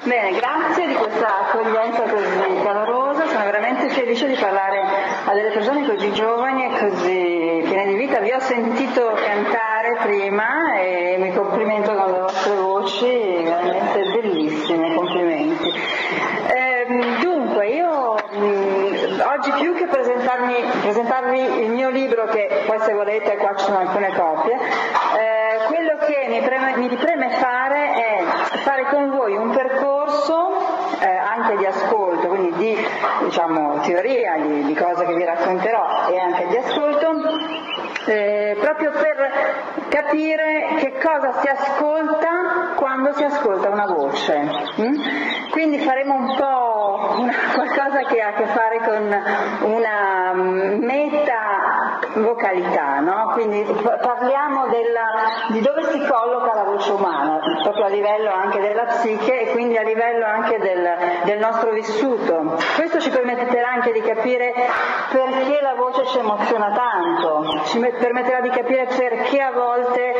Bene, grazie di questa accoglienza così calorosa, sono veramente felice di parlare a delle persone così giovani e così piene di vita. Vi ho sentito cantare prima e mi complimento con le vostre voci, veramente bellissime, complimenti. Dunque, io oggi più che presentarvi il mio libro, che poi se volete qua ci sono alcune copie, quello che mi preme fare è fare con voi un percorso anche di ascolto, quindi di teoria, di cose che vi racconterò e anche di ascolto, proprio per capire che cosa si ascolta quando si ascolta una voce. Quindi faremo un po' qualcosa che ha a che fare con una meta vocalità, no? Quindi parliamo di dove si colloca la voce umana, proprio a livello anche della psiche e quindi a livello anche del nostro vissuto. Questo ci permetterà anche di capire perché la voce ci emoziona tanto, ci permetterà di capire perché a volte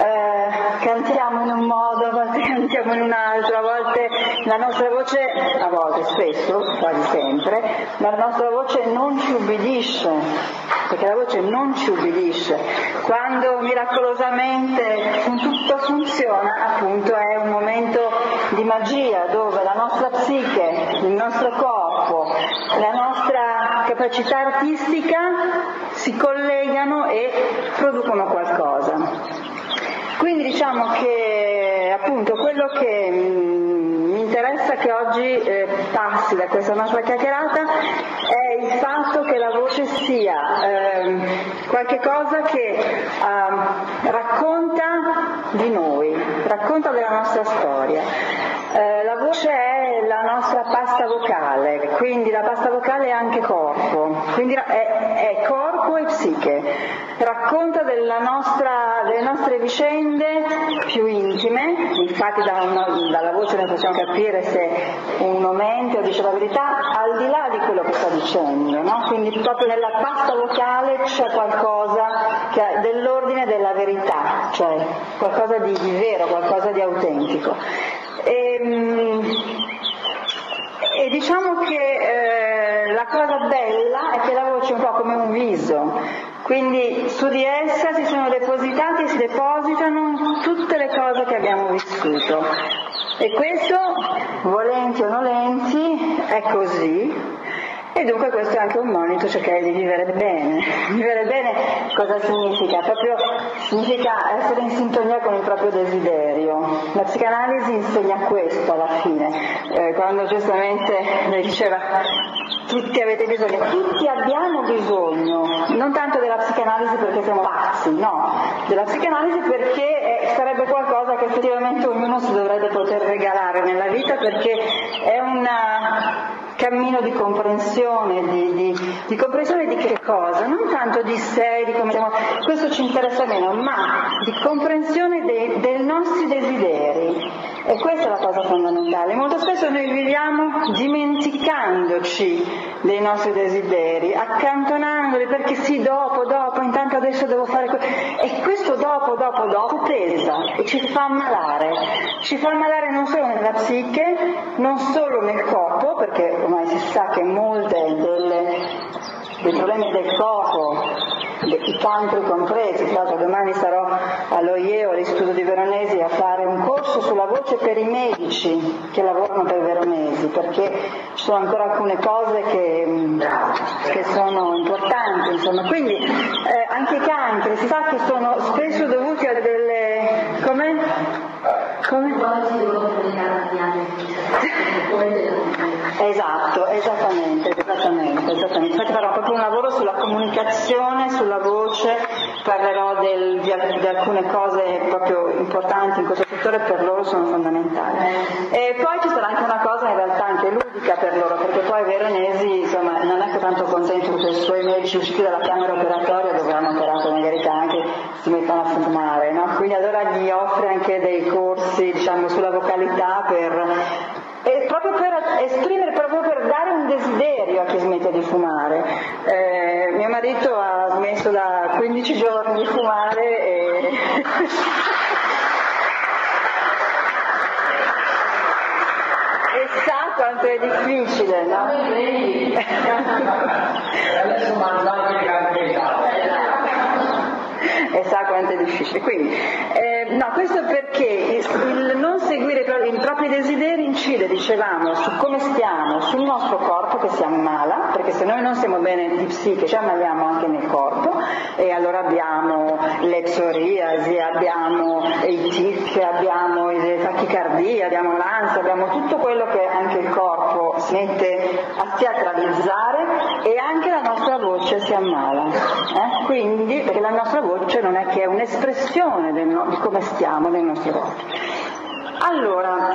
cantiamo in un modo, a volte cantiamo in un altro, a volte la nostra voce, a volte, spesso, quasi sempre, la nostra voce non ci ubbidisce, perché la voce non ci ubbidisce. Quando miracolosamente tutto funziona, appunto è un momento di magia dove la nostra psiche, il nostro corpo, la nostra capacità artistica si collegano e producono qualcosa. Quindi diciamo che appunto quello che mi interessa che oggi passi da questa nostra chiacchierata è il fatto che la voce sia qualche cosa che racconta di noi, racconta della nostra storia. La voce è la nostra pasta vocale, quindi la pasta vocale è anche corpo, quindi è corpo e psiche, racconta delle nostre vicende più intime, infatti dalla voce noi possiamo capire se uno mente o dice la verità al di là di quello che sta dicendo, no? Quindi proprio nella pasta vocale c'è qualcosa che è dell'ordine della verità, cioè qualcosa di vero, qualcosa di autentico. E diciamo che la cosa bella è che la voce è un po' come un viso, quindi su di essa si sono depositate e si depositano tutte le cose che abbiamo vissuto, e questo, volenti o nolenti, è così. E dunque questo è anche un monito, cercare di vivere bene. Vivere bene cosa significa? Proprio significa essere in sintonia con il proprio desiderio. La psicanalisi insegna questo alla fine, quando giustamente lei diceva tutti avete bisogno, tutti abbiamo bisogno, non tanto della psicanalisi perché siamo pazzi, no, della psicanalisi perché sarebbe qualcosa che effettivamente ognuno si dovrebbe poter regalare nella vita, perché è un cammino di comprensione, di comprensione di che cosa? Non tanto di sé, di come siamo, questo ci interessa meno, ma di comprensione dei nostri desideri. E questa è la cosa fondamentale. Molto spesso noi viviamo dimenticandoci dei nostri desideri, accantonandoli perché sì, dopo, intanto adesso devo fare questo. E questo dopo pesa e ci fa malare non solo nella psiche, non solo nel corpo, perché ormai si sa che molte dei problemi del corpo, i cancri compresi, tra l'altro domani sarò all'OIEO, all'Istituto di Veronesi, a fare un corso sulla voce per i medici che lavorano per Veronesi, perché ci sono ancora alcune cose che sono importanti, insomma. Quindi anche i cancri si sa che sono spesso dovuti a delle... come? Esatto, esattamente. Infatti farò proprio un lavoro sulla comunicazione, sulla voce, parlerò di alcune cose proprio importanti in questo settore, per loro sono fondamentali. E poi ci sarà anche una cosa in realtà anche ludica per loro, perché poi Veronesi insomma non è che tanto contento che i suoi medici usciti dalla camera operatoria, dove hanno operato in verità, anche si mettano a fumare, no? Quindi allora gli offre anche dei corsi, diciamo, sulla vocalità proprio per esprimere, proprio per dare un desiderio a chi smette di fumare. Mio marito ha smesso da 15 giorni di fumare e... e sa quanto è difficile, no? E sa quanto è difficile. Quindi, no, questo perché il non seguire i propri desideri incide, dicevamo, su come stiamo, sul nostro corpo che si ammala, perché se noi non stiamo bene di psiche ci ammaliamo anche nel corpo, e allora abbiamo le psoriasi, abbiamo i tic, abbiamo le tachicardia, abbiamo l'ansia, abbiamo tutto quello che anche il corpo si mette a teatralizzare, e anche la nostra voce si ammala. Quindi, perché la nostra voce non è che è un'espressione di come stiamo nel nostro corpo. Allora,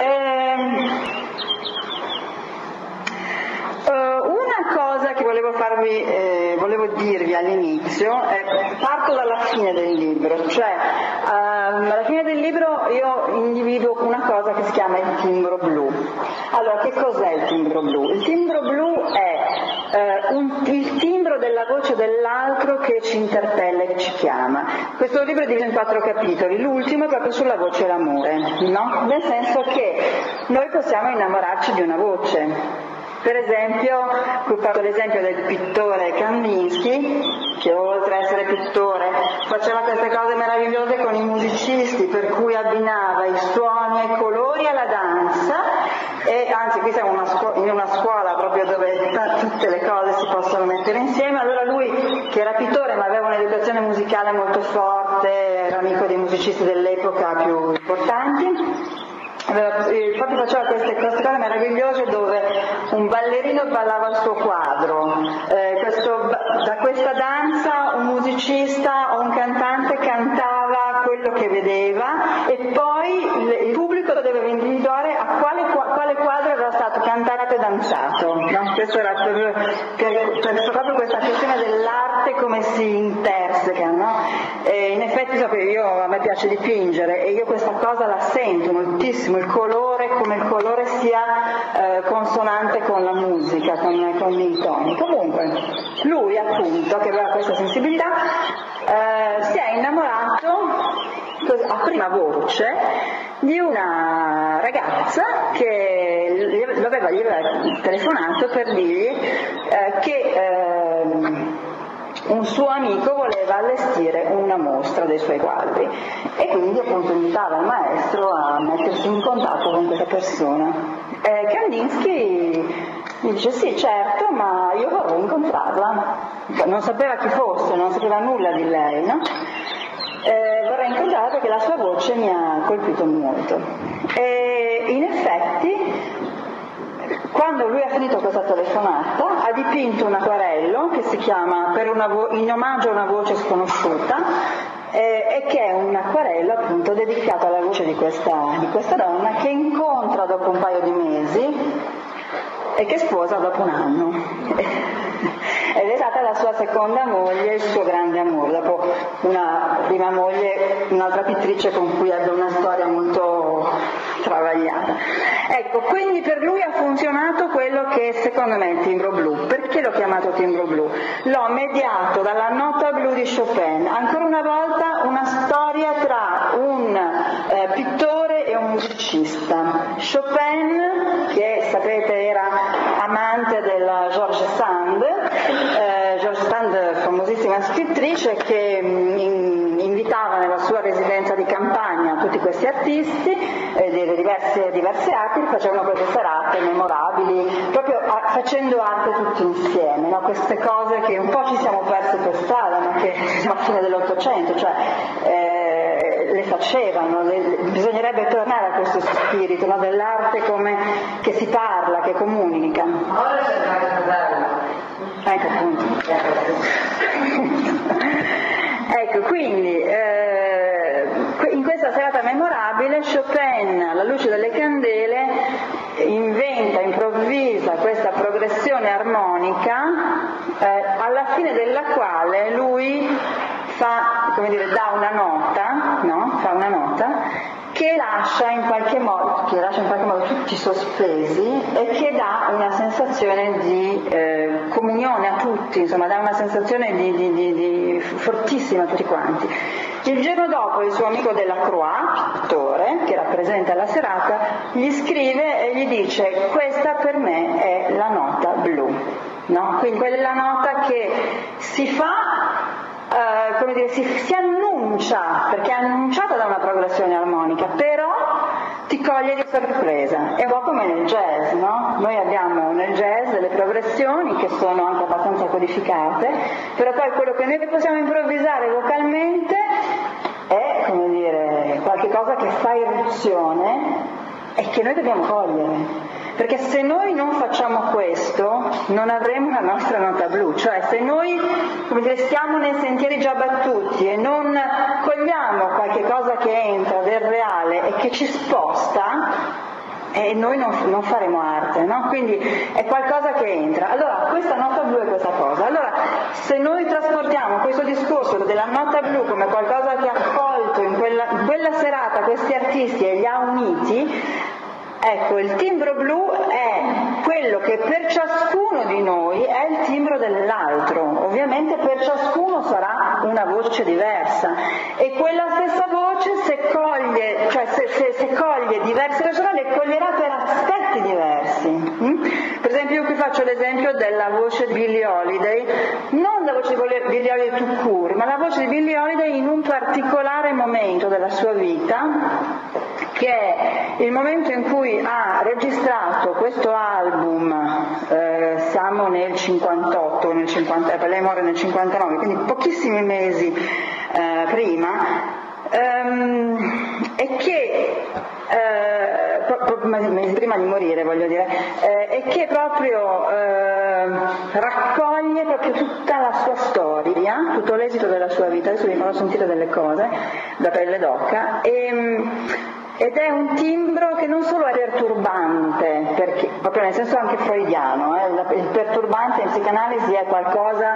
una cosa che volevo dirvi all'inizio, parto dalla fine del libro, cioè alla fine del libro io individuo una cosa che si chiama il timbro blu. Allora, che cos'è il timbro blu? Il timbro blu è il timbro della voce dell'altro che ci interpella e che ci chiama. Questo libro è diviso in 4 capitoli, l'ultimo è proprio sulla voce e l'amore, no? Nel senso che noi possiamo innamorarci di una voce. Per esempio, qui ho fatto l'esempio del pittore Kandinsky, che oltre a essere pittore faceva queste cose meravigliose con i musicisti, per cui abbinava i suoni e i colori alla danza, e anzi qui siamo in una scuola proprio dove tutte le cose si possono mettere insieme. Allora lui, che era pittore ma aveva un'educazione musicale molto forte, era amico dei musicisti dell'epoca più importanti, proprio faceva queste cose meravigliose dove un ballerino ballava il suo quadro, da questa danza un musicista o un cantante cantava quello che vedeva, e poi il pubblico doveva individuare a quale quadro era stato cantato e danzato, no? Questo era proprio questa questione dell'arte come si interseca, no? E in effetti a me piace dipingere e io questa cosa la sento moltissimo, il colore, come il colore sia consonante con la musica, con i toni. Comunque lui appunto, che aveva questa sensibilità, si è innamorato a prima voce di una ragazza che gli aveva telefonato per dirgli che un suo amico voleva allestire una mostra dei suoi quadri, e quindi appunto invitava il maestro a mettersi in contatto con questa persona. Kandinsky gli dice: sì, certo, ma io vorrei incontrarla. Non sapeva chi fosse, non sapeva nulla di lei, no? Vorrei incontrarla perché la sua voce mi ha colpito molto. E in effetti, quando lui ha finito questa telefonata, ha dipinto un acquarello che si chiama In omaggio a una voce sconosciuta, e che è un acquarello appunto dedicato alla voce di questa donna, che incontra dopo un paio di mesi e che sposa dopo un anno. Ed è stata la sua seconda moglie, il suo grande amore, dopo una prima moglie, un'altra pittrice con cui ebbe una storia molto travagliata. Ecco, quindi per lui ha funzionato quello che secondo me è il timbro blu. Perché l'ho chiamato timbro blu? L'ho mediato dalla nota blu di Chopin. Ancora una volta una storia tra un pittore e un musicista. Chopin, che sapete era amante della George Sand, famosissima scrittrice, che invitava nella sua residenza di campagna tutti questi artisti delle diverse arti, facevano queste serate memorabili, proprio facendo arte tutti insieme, no? Queste cose che un po' ci siamo persi per strada, ma che siamo alla fine dell'Ottocento, cioè le facevano, bisognerebbe tornare a questo spirito, no? Dell'arte come che si parla, che comunica. Ora c'è il Ecco appunto. Ecco, quindi in questa serata memorabile Chopin, alla luce delle candele, improvvisa questa progressione armonica, alla fine della quale lui dà una nota, no? Fa una nota che lascia in qualche modo tutti sospesi e che dà una sensazione di comunione a tutti, insomma dà una sensazione di fortissima a tutti quanti. Il giorno dopo il suo amico Delacroix, pittore, che rappresenta la serata, gli scrive e gli dice: questa per me è la nota blu, no? Quindi quella nota che si fa, si annuncia, perché è annunciata da una progressione armonica, però ti coglie di sorpresa. È un po' come nel jazz, no? Noi abbiamo nel jazz delle progressioni che sono anche abbastanza codificate, però poi quello che noi possiamo improvvisare vocalmente è, come dire, qualche cosa che fa irruzione e che noi dobbiamo cogliere. Perché se noi non facciamo questo non avremo la nostra nota blu, cioè se noi, come dire, stiamo nei sentieri già battuti e non cogliamo qualche cosa che entra del reale e che ci sposta, e noi non faremo arte, no? Quindi è qualcosa che entra. Allora questa nota blu è questa cosa. Allora se noi trasportiamo questo discorso della nota blu come qualcosa che ha accolto in quella serata questi artisti e li ha uniti, ecco, il timbro blu è quello che per ciascuno di noi è il timbro dell'altro. Ovviamente per ciascuno sarà una voce diversa e quella stessa voce se coglie diverse persone le coglierà per aspetti diversi. Per esempio io qui faccio l'esempio della voce di Billie Holiday, non la voce di Billie Holiday tout court, ma la voce di Billie Holiday in un particolare momento della sua vita, che è il momento in cui ha registrato questo album, siamo nel 58, lei muore nel 59, quindi pochissimi mesi prima, e che mesi prima di morire, voglio dire, e che proprio raccoglie proprio tutta la sua storia, tutto l'esito della sua vita. Adesso vi farò sentire delle cose da pelle d'oca, ed è un timbro che non solo è perturbante, perché, proprio nel senso anche freudiano, il perturbante in psicanalisi è qualcosa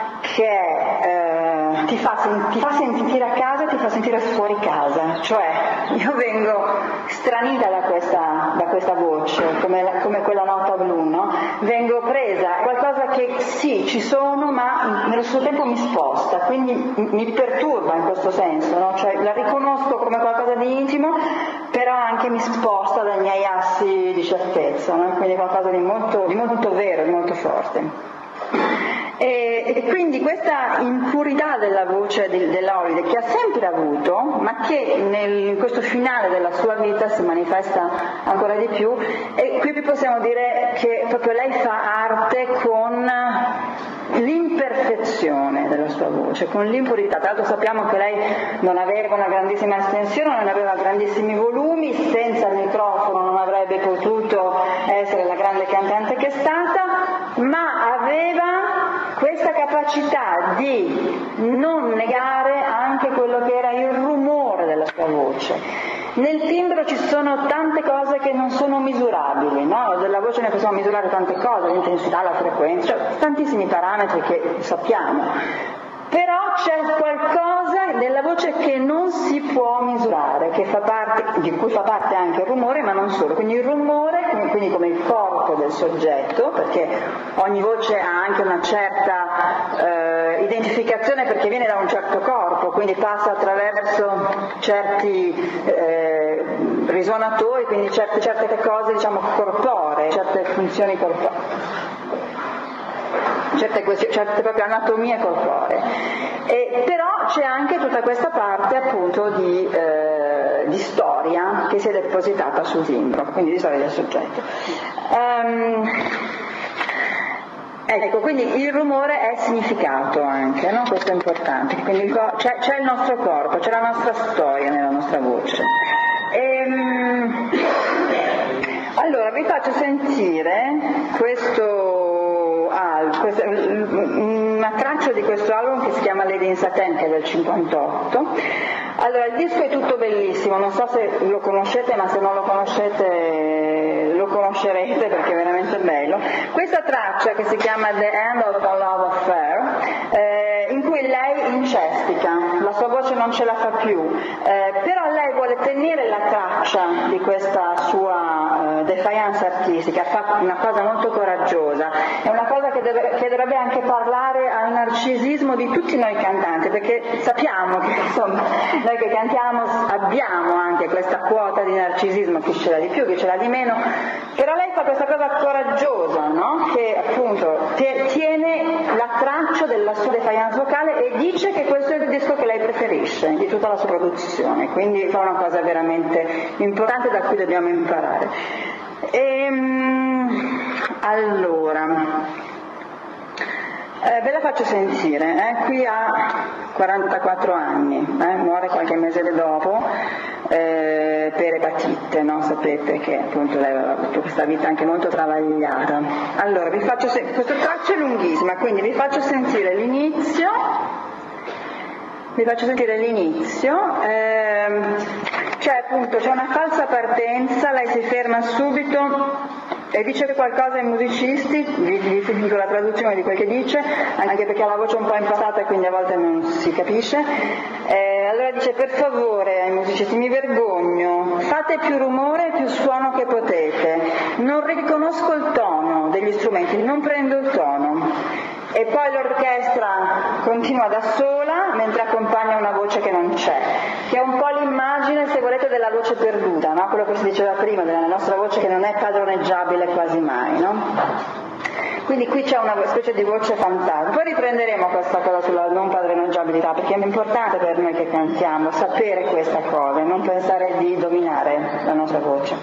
che ti fa sentire a casa e ti fa sentire fuori casa, cioè io vengo stranita da questa voce, come quella nota blu, no? Vengo presa, qualcosa che sì, ci sono, ma nello stesso tempo mi sposta, quindi mi perturba in questo senso, no? Cioè la riconosco come qualcosa di intimo, però anche mi sposta dai miei assi di certezza, no? Quindi qualcosa di molto vero, di molto forte. E quindi questa impurità della voce della Holiday, che ha sempre avuto, ma che in questo finale della sua vita si manifesta ancora di più, e qui possiamo dire che proprio lei fa arte con l'imperfezione della sua voce, con l'impurità. Tra l'altro sappiamo che lei non aveva una grandissima estensione, non aveva grandissimi volumi, senza il microfono non avrebbe potuto essere la grande cantante che è stata, ma aveva questa capacità di non negare anche quello che era il rumore della sua voce. Nel timbro ci sono tante cose che non sono misurabili, no? Della voce ne possiamo misurare tante cose, l'intensità, la frequenza, cioè tantissimi parametri che sappiamo, però c'è qualcosa della voce che non si può misurare, di cui fa parte anche il rumore, ma non solo. Quindi il rumore, quindi come il corpo del soggetto, perché ogni voce ha anche una certa identificazione perché viene da un certo corpo, quindi passa attraverso certi risuonatori, quindi certe cose, diciamo, corporee, certe funzioni corporee, certe proprio anatomie corporee. Però c'è anche tutta questa parte appunto di storia che si è depositata sul timbro, quindi di storia del soggetto. Ecco, quindi il rumore è significato anche, no? Questo è importante, quindi c'è il nostro corpo, c'è la nostra storia nella nostra voce. Allora vi faccio sentire una traccia di questo album che si chiama Lady in Satin, che è del 58. Allora, il disco è tutto bellissimo, non so se lo conoscete, ma se non lo conoscete lo conoscerete perché è veramente bello. Questa traccia, che si chiama The End of a Love Affair, in cui lei incestica, la sua voce voce non ce la fa più, però lei vuole tenere la traccia di questa sua defiance artistica, fa una cosa molto coraggiosa, è una cosa che dovrebbe anche parlare al narcisismo di tutti noi cantanti, perché sappiamo che insomma noi che cantiamo abbiamo anche questa quota di narcisismo, chi ce l'ha di più, chi ce l'ha di meno, però lei fa questa cosa coraggiosa, no? Che appunto tiene la traccia della sua defiance vocale e dice che questo è il disco che lei preferisce di tutta la sua produzione, quindi fa una cosa veramente importante da cui dobbiamo imparare. Allora, ve la faccio sentire, qui ha 44 anni, muore qualche mese dopo per epatite, no? Sapete che appunto lei aveva avuto questa vita anche molto travagliata. Allora, questa traccia è lunghissima, quindi vi faccio sentire l'inizio, c'è una falsa partenza, lei si ferma subito e dice qualcosa ai musicisti, vi dico la traduzione di quel che dice, anche perché ha la voce un po' impastata e quindi a volte non si capisce. Allora dice: per favore ai musicisti, mi vergogno, fate più rumore e più suono che potete, non riconosco il tono degli strumenti, non prendo il tono. E poi l'orchestra continua da sola mentre accompagna una voce che non c'è, che è un po' l'immagine, se volete, della voce perduta, no? Quello che si diceva prima della nostra voce che non è padroneggiabile quasi mai, no? Quindi qui c'è una specie di voce fantasma. Poi riprenderemo questa cosa sulla non padroneggiabilità, perché è importante per noi che cantiamo sapere questa cosa e non pensare di dominare la nostra voce.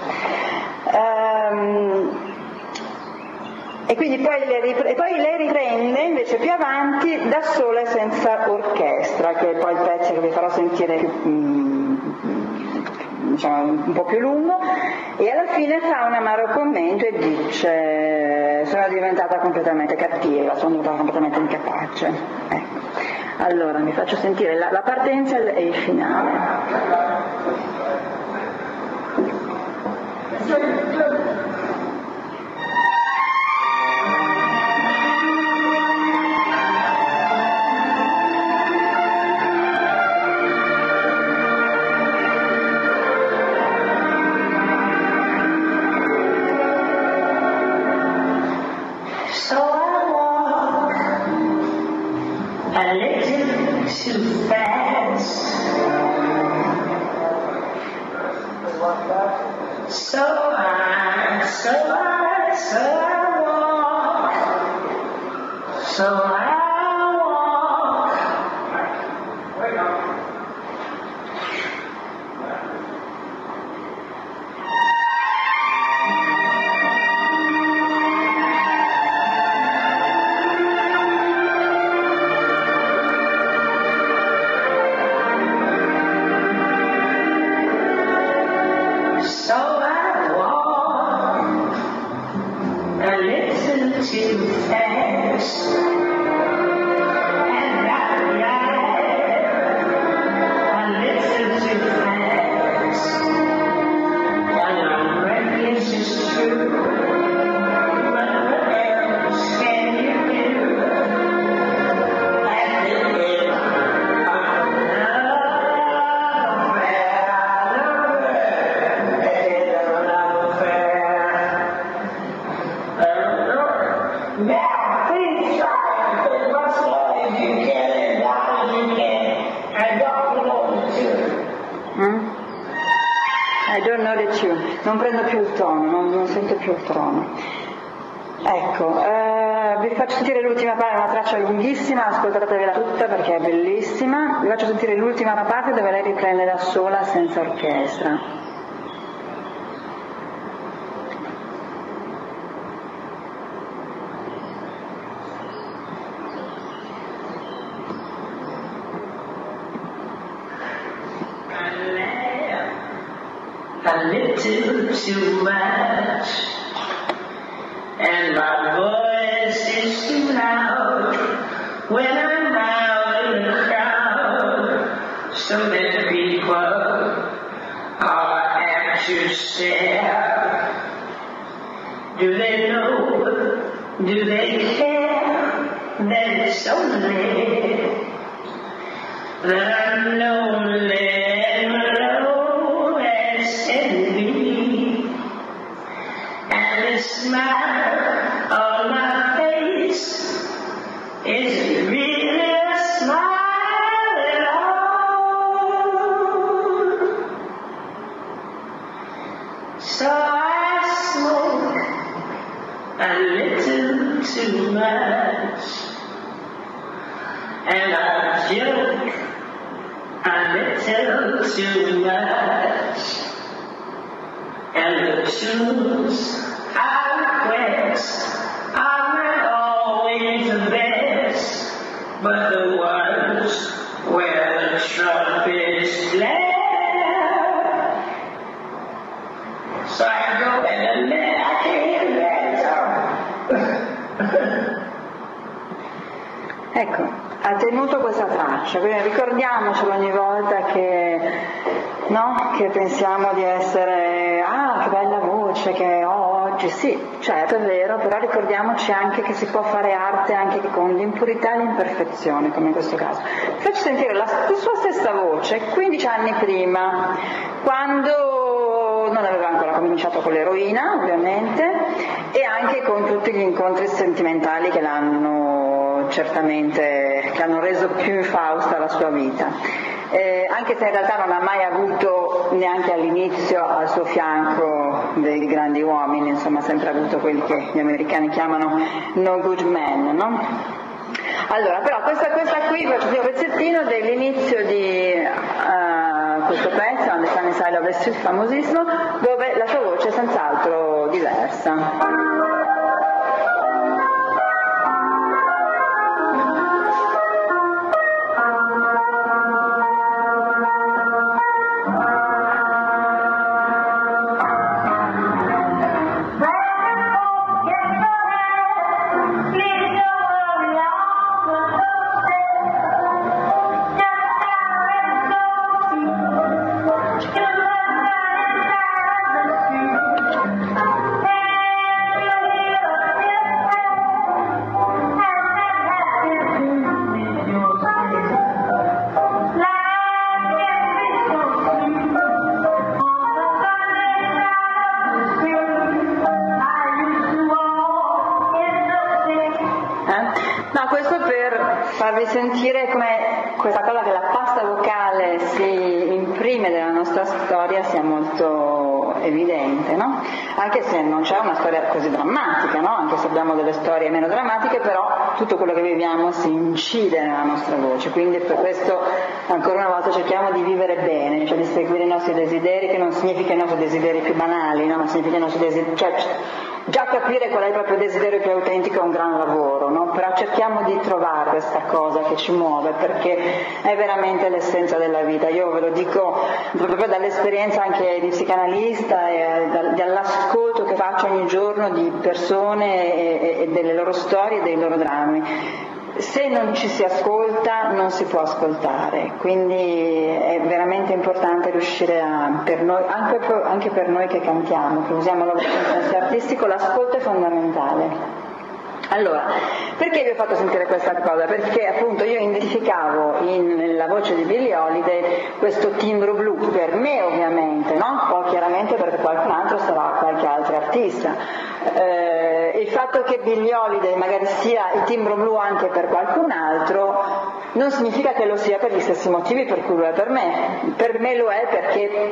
E quindi poi lei riprende invece più avanti da sola e senza orchestra, che è poi il pezzo che vi farò sentire più, un po' più lungo, e alla fine fa un amaro commento e dice: sono diventata completamente cattiva, sono diventata completamente incapace. Ecco. Allora vi faccio sentire la partenza e il finale. Non prendo più il tono, non sento più il tono. Ecco, vi faccio sentire l'ultima parte, è una traccia lunghissima, ascoltatevela tutta perché è bellissima. Vi faccio sentire l'ultima parte dove lei riprende da sola senza orchestra. A little too much, and my voice is too loud when I'm out in the crowd. So many people are anxious there. Do they know? Do they care that it's only that I'm lonely and low as can be, and the smile on my face isn't really a smile at all. So I smoke a little too much, and I joke a little too much, and the tunes I request are not always the best, but the ones where the trumpets blare. So I go and I can't Ecco, ha tenuto questa traccia, quindi ricordiamocelo ogni volta che pensiamo di essere, che bella voce che ho oggi, sì, certo è vero, però ricordiamoci anche che si può fare arte anche con l'impurità e l'imperfezione, come in questo caso. Faccio sentire la sua stessa voce 15 anni prima, quando non aveva ancora cominciato con l'eroina, ovviamente, e anche con tutti gli incontri sentimentali che che hanno reso più infausta la sua vita. Anche se in realtà non ha mai avuto neanche all'inizio al suo fianco dei grandi uomini, insomma ha sempre avuto quelli che gli americani chiamano no good men, no? Allora, però questa qui faccio un pezzettino dell'inizio di questo pezzo, On the Sunny Side of the Street, famosissimo, dove la sua voce è senz'altro diversa. Farvi sentire come questa cosa che la pasta vocale si imprime nella nostra storia sia molto evidente, no? Anche se non c'è una storia così drammatica, no? Anche se abbiamo delle storie meno drammatiche, però tutto quello che viviamo si incide nella nostra voce, quindi per questo ancora una volta cerchiamo di vivere bene, cioè di seguire i nostri desideri, che non significa i nostri desideri più banali, no? Ma significa i nostri desideri, cioè già capire qual è il proprio desiderio più autentico è un gran lavoro, no? Però cerchiamo di trovare questa cosa che ci muove, perché è veramente l'essenza della vita. Io ve lo dico proprio dall'esperienza anche di psicanalista e dall'ascolto che faccio ogni giorno di persone e delle loro storie e dei loro drammi. Se non ci si ascolta non si può ascoltare, quindi è veramente importante riuscire per noi, anche per noi che cantiamo, che usiamo la voce in senso artistico, l'ascolto è fondamentale. Allora, perché vi ho fatto sentire questa cosa? Perché appunto io identificavo nella voce di Billie Holiday questo timbro blu, per me ovviamente, no? Poi chiaramente perché qualcun altro sarà qualche altro artista. Il fatto che Billie Holiday magari sia il timbro blu anche per qualcun altro non significa che lo sia per gli stessi motivi per cui lo è per me. Per me lo è perché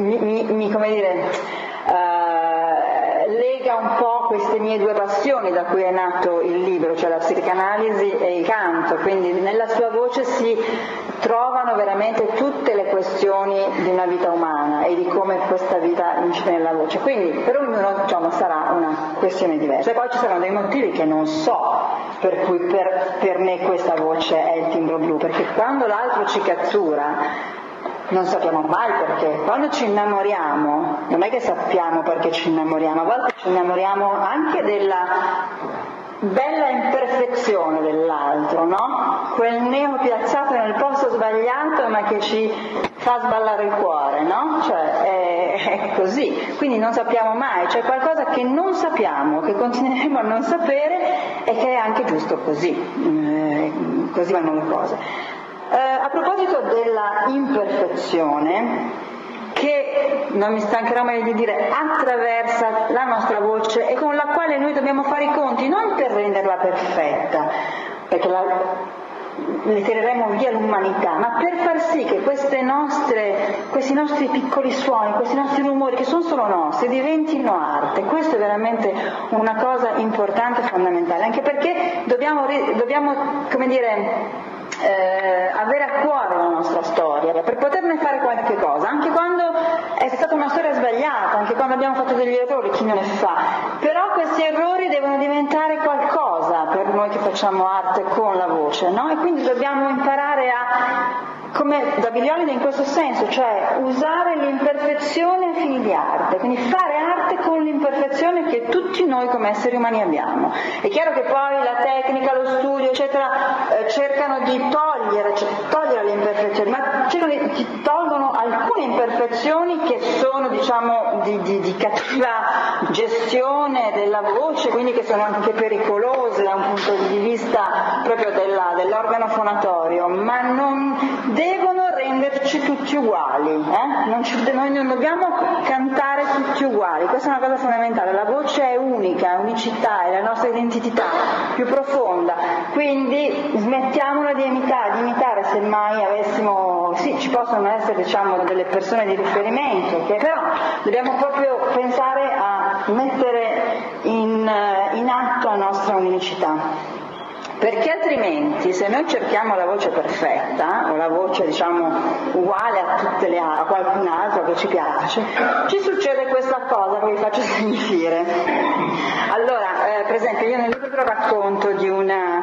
lega un po' queste mie due passioni da cui è nato il libro, cioè la psicanalisi e il canto, quindi nella sua voce si trovano veramente tutte le questioni di una vita umana e di come questa vita incide nella voce, quindi per ognuno sarà una questione diversa. E poi ci saranno dei motivi che non so per cui per me questa voce è il timbro blu, perché quando l'altro ci cattura non sappiamo mai perché. Quando ci innamoriamo non è che sappiamo perché ci innamoriamo, a volte ci innamoriamo anche della bella imperfezione dell'altro, no? Quel neo piazzato nel posto sbagliato ma che ci fa sballare il cuore, no? Cioè è così, quindi non sappiamo mai, c'è qualcosa che non sappiamo, che continueremo a non sapere e che è anche giusto così, così vanno le cose. A proposito della imperfezione, che non mi stancherò mai di dire attraversa la nostra voce e con la quale noi dobbiamo fare i conti, non per renderla perfetta, perché le tireremo via l'umanità, ma per far sì che questi nostri piccoli suoni, questi nostri rumori che sono solo nostri, diventino arte. Questo è veramente una cosa importante e fondamentale, anche perché dobbiamo come dire, avere a cuore la nostra storia per poterne fare qualche cosa, anche quando è stata una storia sbagliata, anche quando abbiamo fatto degli errori, chi non ne fa, però questi errori devono diventare qualcosa per noi che facciamo arte con la voce, no? E quindi dobbiamo imparare come da Bigliolide in questo senso, cioè usare l'imperfezione a fini di arte, quindi fare arte con l'imperfezione che tutti noi come esseri umani abbiamo. È chiaro che poi la tecnica, lo studio, eccetera, cercano di togliere le imperfezioni, ma tolgono alcune imperfezioni che sono, diciamo, di cattiva gestione della voce, quindi che sono anche pericolose da un punto di vista proprio dell'organo fonatorio, ma non devono renderci tutti uguali, noi non dobbiamo cantare tutti uguali, questa è una cosa fondamentale, la voce è unica, unicità, è la nostra identità più profonda, quindi smettiamola di imitare, semmai avessimo, sì, ci possono essere, diciamo, delle persone di riferimento, però dobbiamo proprio pensare a mettere in atto la nostra unicità. Perché altrimenti, se noi cerchiamo la voce perfetta, o la voce, diciamo, uguale a qualcun altro che ci piace, ci succede questa cosa che vi faccio sentire. Allora, per esempio, io nel libro racconto di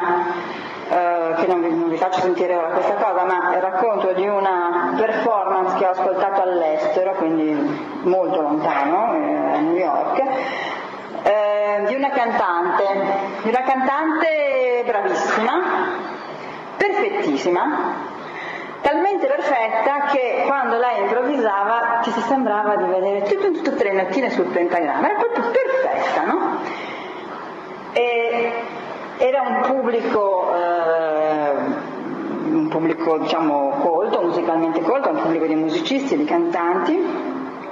che non vi faccio sentire ora questa cosa, ma racconto di una performance che ho ascoltato all'estero, quindi molto lontano, a New York, di una cantante bravissima, perfettissima, talmente perfetta che quando lei improvvisava ci si sembrava di vedere tutte le nottine sul pentagramma, era proprio perfetta, no? E era un pubblico diciamo colto, musicalmente colto, un pubblico di musicisti e di cantanti.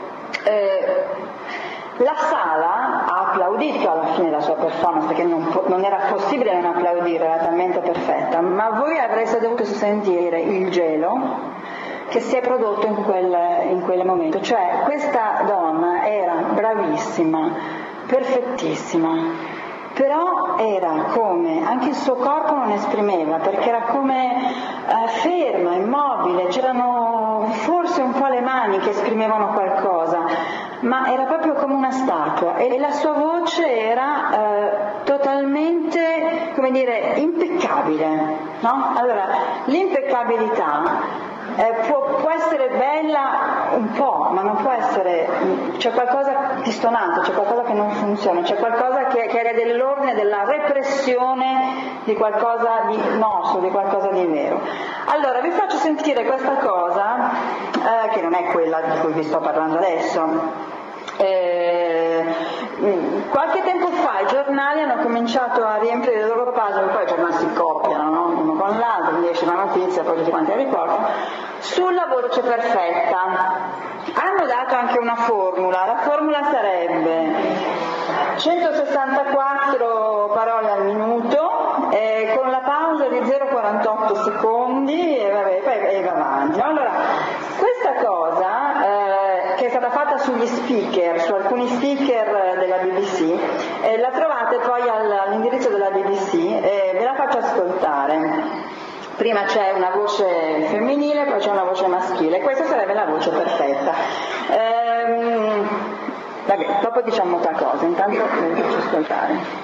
La sala ha applaudito alla fine della sua performance, perché non era possibile non applaudire, era talmente perfetta, ma voi avreste dovuto sentire il gelo che si è prodotto in quel momento, cioè questa donna era bravissima, perfettissima, però era come, anche il suo corpo non esprimeva, perché era come ferma, immobile, c'erano forse un po' le mani che esprimevano qualcosa, ma era proprio come una statua, e la sua voce era totalmente, come dire, impeccabile, no? Allora, l'impeccabilità può essere bella un po', ma non può essere, c'è qualcosa di stonato, c'è qualcosa che non funziona, c'è qualcosa che è dell'ordine della repressione di qualcosa di nostro, di qualcosa di vero. Allora vi faccio sentire questa cosa, che non è quella di cui vi sto parlando adesso. Qualche tempo fa i giornali hanno cominciato a riempire le loro pagine, poi i giornali si copiano, no? Uno con l'altro, quindi esce una notizia, poi tutti quanti la riportano, sulla voce perfetta. Hanno dato anche una formula, la formula sarebbe 164 parole al minuto, con la pausa di 0,48 secondi e va avanti. Allora, questa cosa che è stata fatta sugli speaker, su alcuni speaker della BBC, la trovate poi all'indirizzo della BBC, ve la faccio ascoltare. Prima c'è una voce femminile, poi c'è una voce maschile, questa sarebbe la voce perfetta. Vabbè, dopo diciamo qualcosa, intanto ve la faccio ascoltare.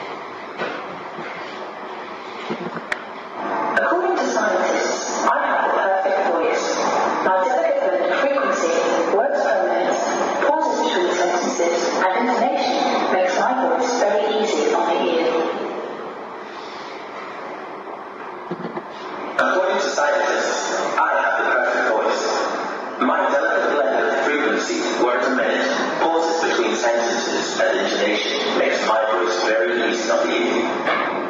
According to scientists, I have the perfect voice. My delicate frequency, words per minute, pauses between sentences, and intonation makes my voice very easy on the ear. According to scientists, I have the perfect voice. My delicate blend of frequency, words a minute, pauses between sentences, and intonation makes my voice very easy on the ear.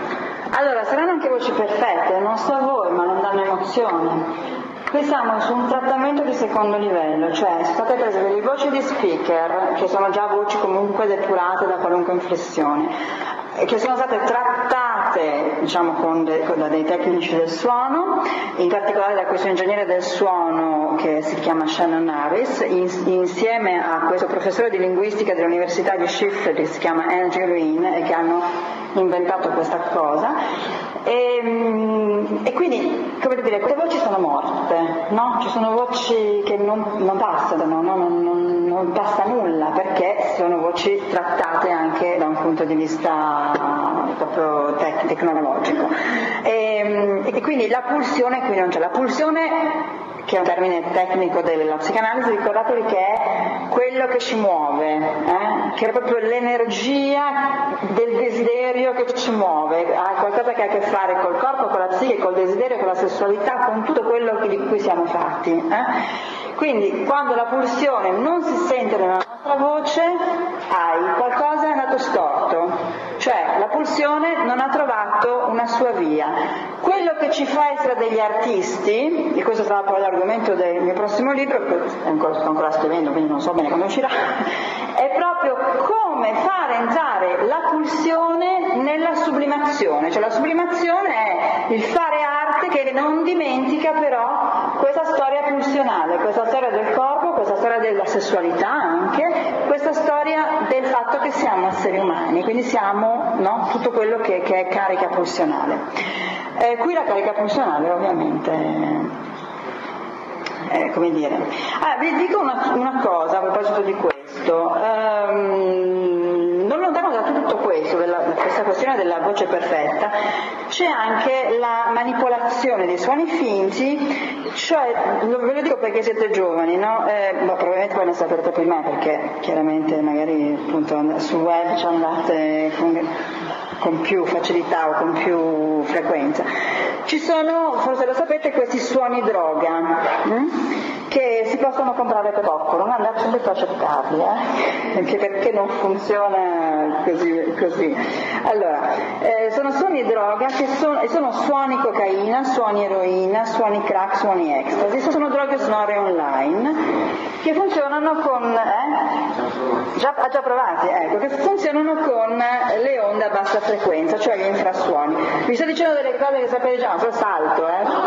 Allora, saranno anche voci perfette, non so a voi, ma non danno emozione. Qui siamo su un trattamento di secondo livello, cioè sono state prese delle voci di speaker, che sono già voci comunque depurate da qualunque inflessione, che sono state trattate, diciamo, da dei tecnici del suono, in particolare da questo ingegnere del suono che si chiama Shannon Harris, insieme a questo professore di linguistica dell'Università di Sheffield che si chiama Andrew Green, e che hanno inventato questa cosa. E quindi, come dire, queste voci sono morte, no? Ci sono voci che non passano, no? Non passa nulla, perché sono voci trattate anche da un punto di vista proprio tecnologico. E quindi la pulsione qui non c'è. La pulsione, che è un termine tecnico della psicanalisi, ricordatevi che è quello che ci muove, che è proprio l'energia del desiderio che ci muove, ha qualcosa che ha a che fare col corpo, con la psiche, col desiderio, con la sessualità, con tutto quello di cui siamo fatti. Quindi quando la pulsione non si sente nella nostra voce, qualcosa è andato storto, cioè la pulsione non ha trovato una sua via. Quello che ci fa essere degli artisti, e questo sarà poi l'argomento del mio prossimo libro, che sto ancora scrivendo, quindi non so bene quando uscirà, è proprio come fare entrare la pulsione nella sublimazione, cioè la sublimazione è il fare arte che non dimentica però questa storia pulsionale, questa storia del corpo, questa storia della sessualità anche, questa storia del fatto che siamo esseri umani, quindi siamo, no, tutto quello che è carica pulsionale. Qui la carica pulsionale ovviamente, come dire, vi dico una cosa a proposito di questo, non lontano da tutto questo, questa questione della voce perfetta, c'è anche la manipolazione dei suoni finti, cioè, ve lo dico perché siete giovani, no? Probabilmente poi ne saprete più di me, perché chiaramente magari appunto sul web ci andate con più facilità o con più frequenza. Ci sono, forse lo sapete, questi suoni droga che si possono comprare per poco, non andate subito a cercarli, anche perché non funziona così. Allora, sono suoni droga che sono suoni cocaina, suoni eroina, suoni crack, suoni ecstasy, sono droghe sonore online che funzionano con già provati, ecco, che funzionano con le onde a bassa frequenza, cioè gli infrasuoni. Vi sto dicendo delle cose che sapete già, però salto,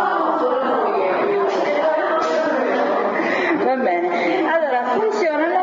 Va bene. Allora, funzionano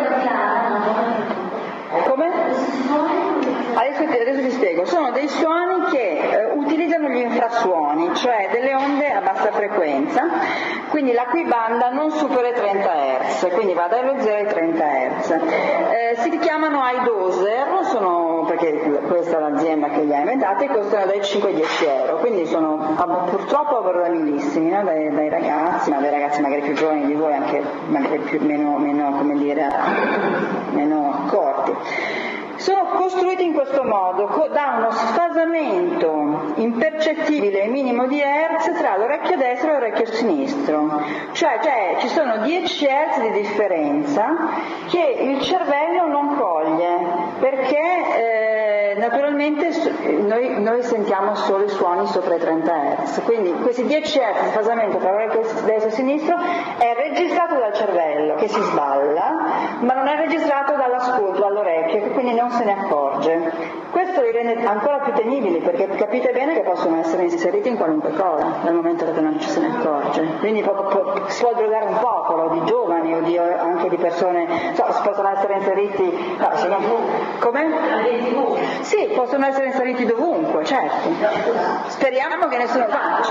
come? Adesso vi spiego. Sono dei suoni che utilizzano gli infrasuoni, cioè delle onde a bassa frequenza, quindi la cui banda non supera i 30 Hz, quindi va dallo 0 ai 30 Hz. Si chiamano iDozer, perché questa è l'azienda che li ha inventati, costano dai 5 ai 10 euro, quindi sono purtroppo abbordabilissimi, no? dai ragazzi, ma dai ragazzi magari più giovani di voi, anche magari meno come dire, meno corti. Sono costruiti in questo modo, da uno sfasamento impercettibile e minimo di Hertz tra l'orecchio destro e l'orecchio sinistro, cioè ci sono 10 Hertz di differenza che il cervello non coglie, perché naturalmente noi sentiamo solo i suoni sopra i 30 Hz, quindi questi 10 Hz di sfasamento tra l'orecchio destro e sinistro è registrato dal cervello che si sballa, ma non è registrato dall'ascolto, dall'orecchio, che quindi non se ne accorge. Questo li rende ancora più temibili, perché capite bene che possono essere inseriti in qualunque cosa dal momento che non ci se ne accorge, quindi si può drogare un popolo di giovani o anche di persone, possono essere inseriti come? Sì, possono essere inseriti dovunque, certo. Speriamo che nessuno faccia.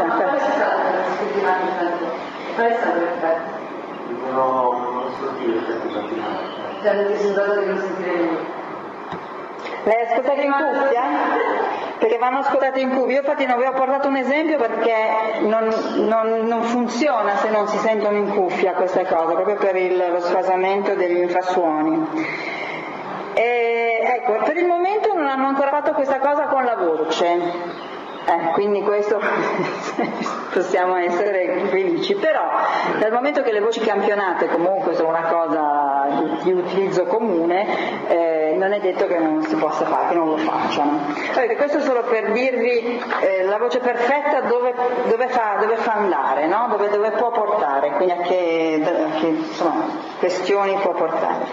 Lei ascoltate in cuffia? Perché vanno ascoltate in cuffia. Io infatti non vi ho portato un esempio perché non funziona se non si sentono in cuffia queste cose, proprio per lo sfasamento degli infrasuoni. Ecco, per il momento non hanno ancora fatto questa cosa con la voce. Quindi questo possiamo essere felici, però dal momento che le voci campionate comunque sono una cosa di utilizzo comune, non è detto che non si possa fare, che non lo facciano. Questo solo per dirvi la voce perfetta dove fa andare, no? dove può portare, quindi a che insomma, questioni può portare.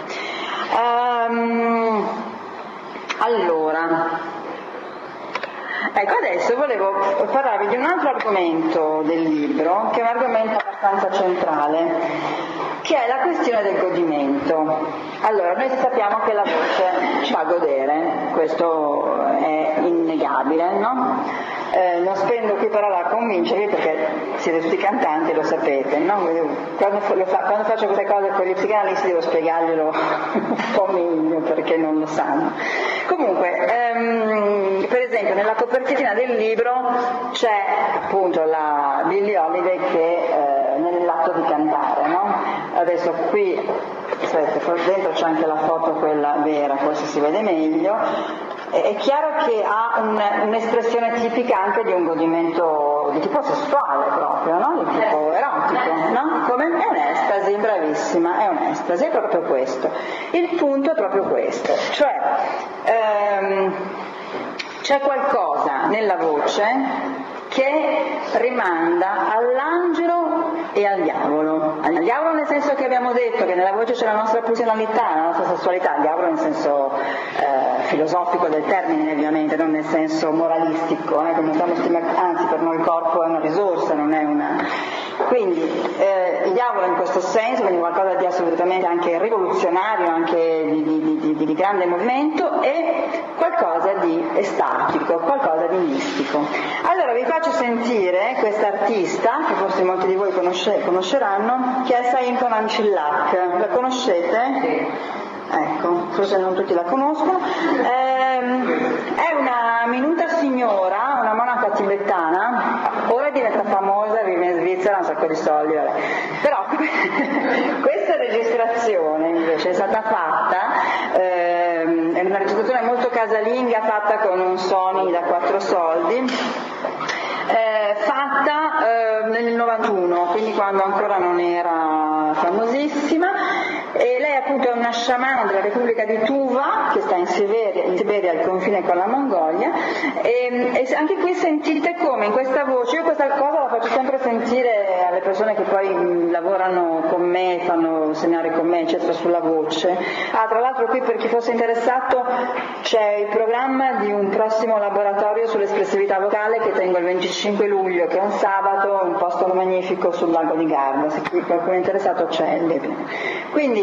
Allora, ecco, adesso volevo parlarvi di un altro argomento del libro, che è un argomento abbastanza centrale, che è la questione del godimento. Allora, noi sappiamo che la voce fa godere, questo è innegabile, no? Non spendo qui parola a convincervi perché siete tutti cantanti, lo sapete, no? Quando faccio queste cose con gli psicanalisti devo spiegarglielo un po' meglio perché non lo sanno. Comunque, per esempio nella copertina del libro c'è appunto la Billie Holiday che nell'atto di cantare, no? Adesso qui dentro c'è anche la foto quella vera, forse si vede meglio. È chiaro che ha un'espressione tipica anche di un godimento di tipo sessuale proprio, no? Di tipo erotico, no? Come è un'estasi, bravissima, è un'estasi, è proprio questo. Il punto è proprio questo, cioè c'è qualcosa nella voce che rimanda all'angelo e al diavolo. Al diavolo nel senso che abbiamo detto che nella voce c'è la nostra pulsionalità, la nostra sessualità, il diavolo nel senso filosofico del termine ovviamente, non nel senso moralistico, anzi per noi il corpo è una risorsa, non è una... Quindi il diavolo in questo senso, quindi qualcosa di assolutamente anche rivoluzionario, anche di grande movimento, e qualcosa di estatico, qualcosa di mistico. Allora vi faccio sentire questa artista, che forse molti di voi conosceranno, che è Saint Ancillac. La conoscete? Sì. Ecco, forse non tutti la conoscono. È una minuta signora, una monaca tibetana, ora diventa famosa, vive in Svizzera, ha un sacco di soldi, vabbè. Però questa registrazione invece è stata fatta, è una registrazione molto casalinga, fatta con un Sony da 4 soldi, fatta nel 91, quindi quando ancora non era famosissima. E lei appunto è una sciamana della Repubblica di Tuva, che sta in Siberia al confine con la Mongolia, e anche qui sentite come in questa voce, io questa cosa la faccio sempre sentire alle persone che poi lavorano con me, fanno seminari con me eccetera sulla voce. Tra l'altro qui per chi fosse interessato c'è il programma di un prossimo laboratorio sull'espressività vocale che tengo il 25 luglio, che è un sabato, un posto magnifico sul lago di Garda, se qualcuno è interessato c'è. Quindi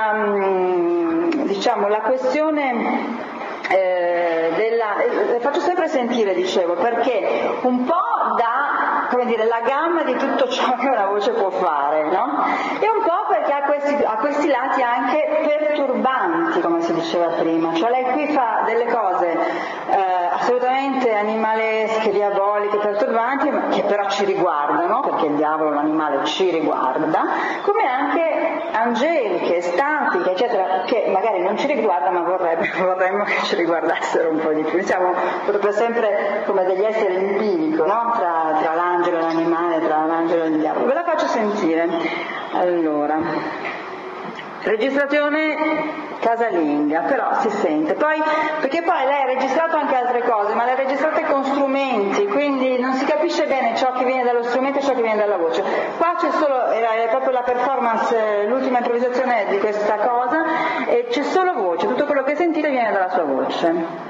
la questione faccio sempre sentire, dicevo, perché un po' dà, come dire, la gamma di tutto ciò che una voce può fare, no? E un po' perché ha questi lati anche perturbanti, come si diceva prima, cioè lei qui fa delle cose assolutamente animalesche, diaboliche, perturbanti, ma che però ci riguardano, perché il diavolo, l'animale, ci riguarda, come anche angeliche, statiche, eccetera, che magari non ci riguarda, ma vorremmo che ci riguardassero un po' di più. Siamo proprio sempre come degli esseri in bilico, no? Tra l'angelo e l'animale, tra l'angelo e il diavolo. Ve la faccio sentire. Allora, registrazione casalinga, però si sente. Perché poi lei ha registrato anche altre cose, ma le ha registrate con strumenti, quindi non si capisce bene ciò che viene dallo strumento e ciò che viene dalla voce. Qua c'è solo, era proprio la performance, l'ultima improvvisazione di questa cosa, e c'è solo voce, tutto quello che sentite viene dalla sua voce.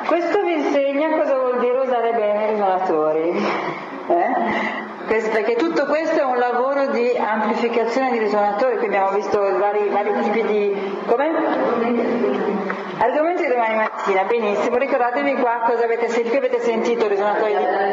Questo vi insegna cosa vuol dire usare bene i risuonatori. Perché tutto questo è un lavoro di amplificazione di risuonatori, qui abbiamo visto vari tipi di... Argomenti di domani mattina, benissimo, ricordatevi qua cosa avete sentito, qui avete sentito i risuonatori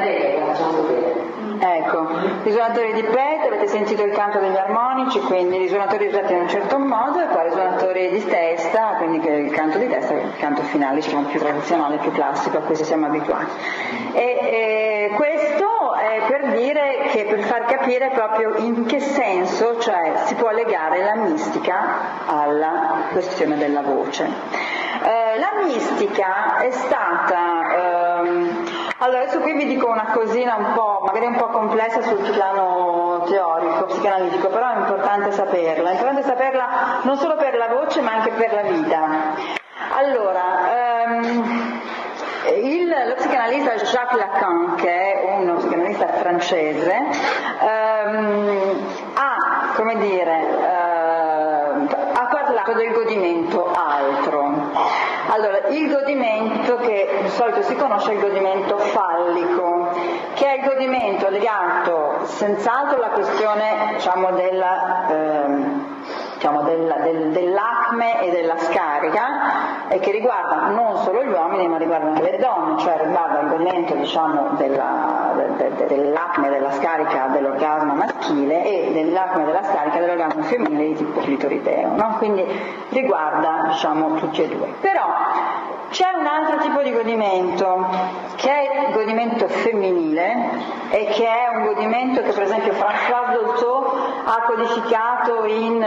risuonatori di petto, avete sentito il canto degli armonici, quindi risuonatori usati in un certo modo, e poi risuonatori di testa, quindi il canto di testa, il canto finale, diciamo più tradizionale, più classico, a cui siamo abituati. E questo è per dire che, per far capire proprio in che senso, cioè si può legare la mistica alla questione della voce. La mistica è stata, allora adesso qui vi dico una cosina magari un po' complessa sul piano teorico, psicanalitico, però è importante saperla non solo per la voce ma anche per la vita. Allora, lo psicanalista Jacques Lacan, che è uno psicanalista francese, ha parlato del godimento altro. Allora, il godimento che di solito si conosce è il godimento fallico, che è il godimento legato senz'altro alla questione, diciamo, dell'acme e della scarica, e che riguarda non solo gli uomini ma riguarda anche le donne, cioè riguarda il godimento, diciamo, dell'acme e della scarica dell'orgasmo maschile e dell'acme e della scarica dell'orgasmo femminile di tipo clitorideo, no? Quindi riguarda, diciamo, tutti e due. Però c'è un altro tipo di godimento che è il godimento femminile, e che è un godimento che per esempio François Dolto ha codificato in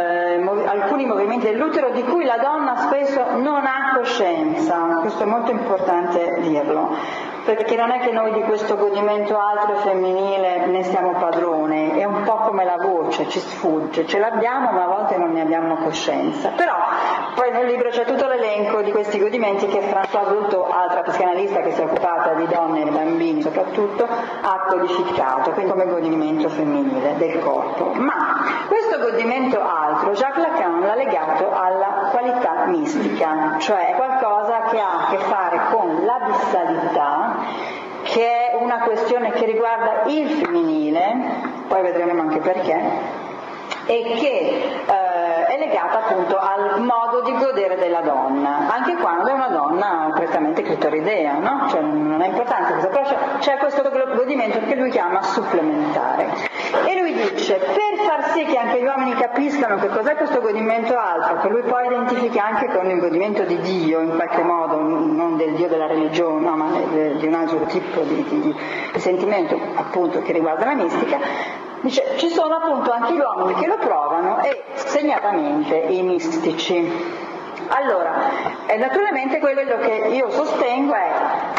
alcuni movimenti dell'utero, di cui la donna spesso non ha coscienza. Questo è molto importante dirlo, perché non è che noi di questo godimento altro e femminile ne siamo padrone, è un po' come la voce, ci sfugge, ce l'abbiamo ma a volte non ne abbiamo coscienza. Però poi nel libro c'è tutto l'elenco di questi godimenti che François Dolto, altra psicanalista che si è occupata di donne e bambini soprattutto, ha codificato, quindi come godimento femminile del corpo. Ma questo godimento altro Jacques Lacan l'ha legato alla qualità mistica, cioè è qualcosa che ha a che fare con l'abissalità, che è una questione che riguarda il femminile, poi vedremo anche perché, e che è legata appunto al modo di godere della donna, anche quando è una donna prettamente clitoridea, no? Cioè non è importante questo, però c'è questo godimento che lui chiama supplementare, e lui dice, per far sì che anche gli uomini capiscano che cos'è questo godimento altro, che lui poi identifica anche con il godimento di Dio in qualche modo, non del Dio della religione, no, ma di un altro tipo di sentimento appunto che riguarda la mistica. Dice, ci sono appunto anche gli uomini che lo provano, e segnatamente i mistici. Allora, naturalmente quello che io sostengo è,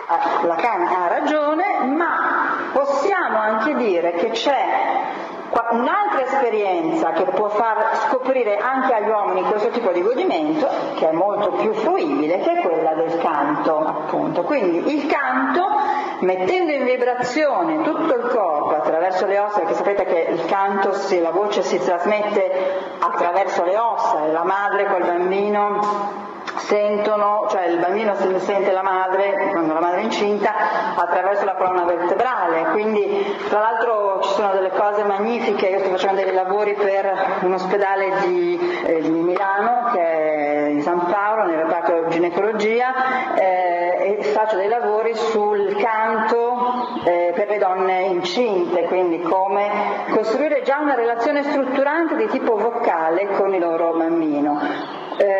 Lacan ha ragione, ma possiamo anche dire che c'è un'altra esperienza che può far scoprire anche agli uomini questo tipo di godimento, che è molto più fruibile, che è quella del canto, appunto. Quindi il canto, mettendo in vibrazione tutto il corpo attraverso le ossa, perché sapete che il canto, se la voce si trasmette attraverso le ossa, e la madre col bambino sentono, cioè il bambino sente la madre, quando la madre è incinta, attraverso la colonna vertebrale. Quindi tra l'altro ci sono delle cose magnifiche, io sto facendo dei lavori per un ospedale di Milano, che è di San Paolo, nel reparto ginecologia, e faccio dei lavori sul canto per le donne incinte, quindi come costruire già una relazione strutturante di tipo vocale con il loro bambino.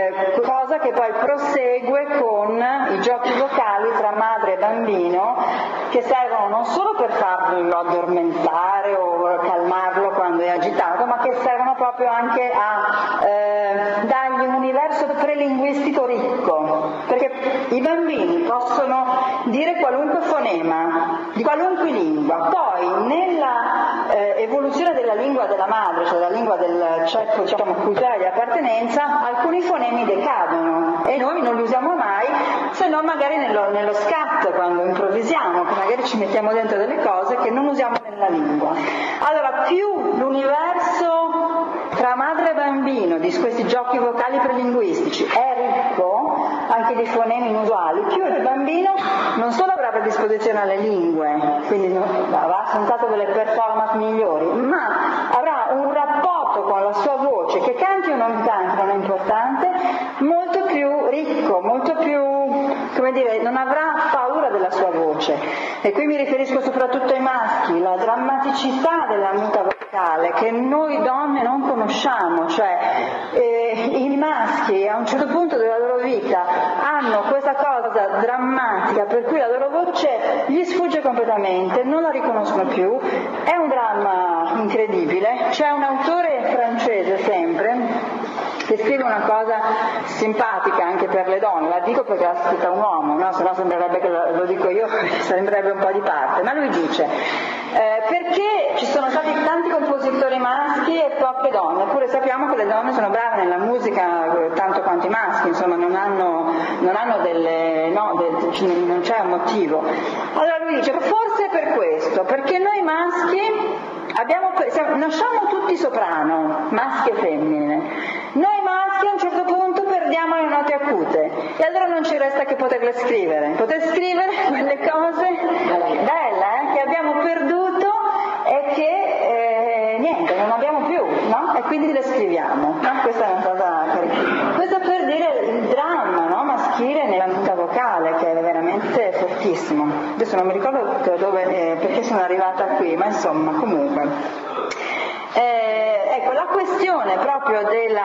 Cosa che poi prosegue con i giochi vocali tra madre e bambino, che servono non solo per farlo addormentare o calmarlo quando è agitato, ma che servono proprio anche a dargli un universo prelinguistico ricco, perché i bambini possono dire qualunque fonema di qualunque lingua. Poi nella evoluzione della lingua della madre, cioè della lingua del ceppo, diciamo, culturale di appartenenza, alcuni fonemi decadono e noi non li usiamo mai, se non magari nello scatto, quando improvvisiamo, che magari ci mettiamo dentro delle cose che non usiamo nella lingua. Allora, più l'universo tra madre e bambino di questi giochi vocali prelinguistici è ricco, anche di fonemi inusuali, più il bambino predisposizione alle lingue, quindi avrà senz'altro delle performance migliori, ma avrà un rapporto con la sua voce, che canti o non canti non è importante, molto più ricco, molto più, come dire, non avrà paura della sua voce. E qui mi riferisco soprattutto ai maschi, la drammaticità della muta vocale che noi donne non conosciamo, cioè i maschi a un certo punto della loro vita hanno questa cosa drammatica per cui la loro voce gli sfugge completamente, non la riconoscono più, è un dramma incredibile. C'è un autore francese sempre che scrive una cosa simpatica anche per le donne, la dico perché l'ha scritta un uomo, no? Se no sembrerebbe che lo dico io, sembrerebbe un po' di parte, ma lui dice perché ci sono stati tanti compositori maschi e poche donne, eppure sappiamo che le donne sono brave nella musica tanto quanto i maschi, insomma non hanno delle, non c'è un motivo. Allora lui dice forse è per questo, perché noi maschi nasciamo tutti soprano, maschi e femmine. Noi maschi a un certo punto perdiamo le note acute e allora non ci resta che poter scrivere quelle cose belle che abbiamo perduto e che niente, non abbiamo più, no? E quindi le scriviamo, no? Questa è una cosa questo per dire il dramma, no? Maschile nella muta vocale, che è veramente fortissimo. Adesso non mi ricordo perché sono arrivata qui, ma insomma comunque ecco la questione proprio